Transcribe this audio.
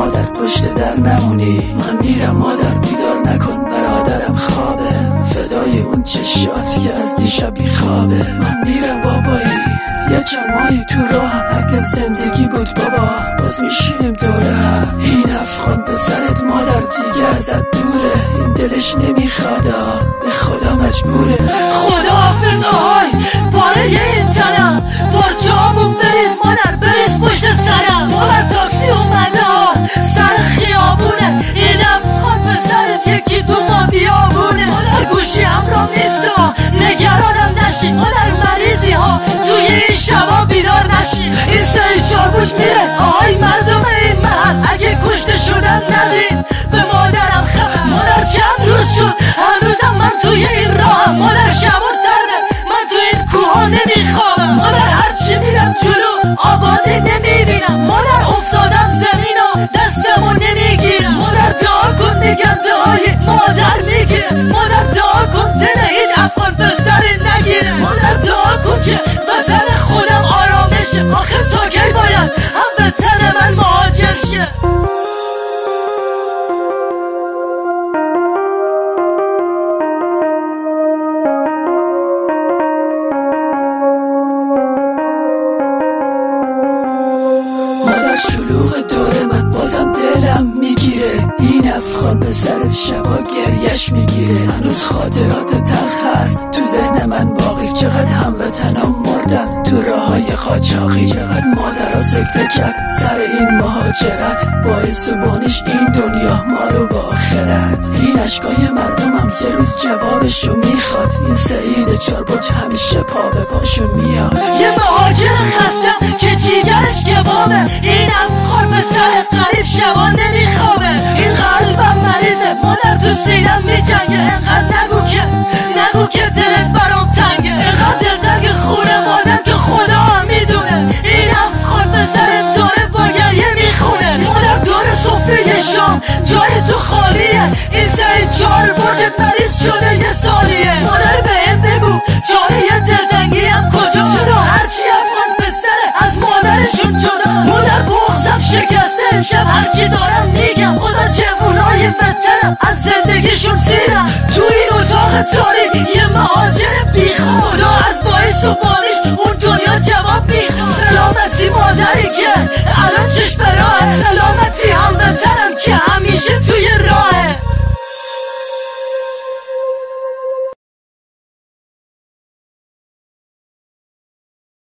مادر پشت در نمونی. من میرم مادر بیدار نکن برادرم خوابه، فدای اون چشات که از دیشب بیخوابه. من میرم بابایی یه چند ماهی تو راهم، اگه زندگی بود بابا باز میشینیم دوره هم. این افغان پسرت مادر دیگه ازت دوره، این دلش نمیخواد به خدا مجبوره. خدا حافظ آهای باره این تنم، بارچامون بریز مادر بریز پشت سرم. مادر تاکسی اومده ها سر خیابونه، این افغان پسرت یکی دو ما بیابونه. مادر گوشی همراه نیست ها نگرانم نشی، مادر مریضی ها توی این شبا بیدار نشی. این سری چار بوش میره آهای مردم این محل، اگه کشته شدن ندین به مادرم خبر. مادر چند روز شد هنوزم من توی این راهم، مادر شبا سرده من توی این کوها نمیخوابم. مادر هرچی میرم جلو آبادی نمیبینم، مادر افتادم زمین و دستمو نمیگیرم. مادر دعا کن میگن دعای مادر میگیره، مادر دعا کن دل هیچ افغان پسری نگیره. مادر دعا کن که وطن خودم آرامشه، آخه تا کی باید هم وطن من مهاجر شه. شلوغ دور من بازم دلم میگیره، این افغان پسرت شبا گریش میگیره. هنوز خاطرات تلخ هست تو ذهن من باقی، چقدر هموطنام مردن تو راههای قاچاقی، چقدر مادرها سکته کرد سر این مهاجرت. باعث و بانیش این دنیا ما رو با آخرت. این اشکای مردمم یه روز جوابشو میخواد، این سعید چاربرج همیشه پا به پاشو میاد. یه مهاجر خستم که جیگرش کبابه، این افغان پسر غریب شبا نمیخوابه. این قلبم مریضه مادر تو سینم میجنگه، انقدر نگو که دلت برام تنگه، انقدر دلتنگ خونه مادر که خدا میدونه. این افغان پسر داره با گریه میخونه، مادر داره صفحه شام جای تو خالیه. این سعید چاربرجت مریض شده یه سالیه، مادر بهم بگو چاره دلتنگی هم کجا شده. هرچی افغان پسره از مادرشون جدا، مادر بغضم شکسته امشب هرچی دارم میگم. خدا جوونای وطنم از زندگیشون سیرم، تو این اتاق تاریک یه مهاجر بیخواب. خدا از باعث و بانیش اون دنیا جواب میخواد. سلامتی مادری که الان چشم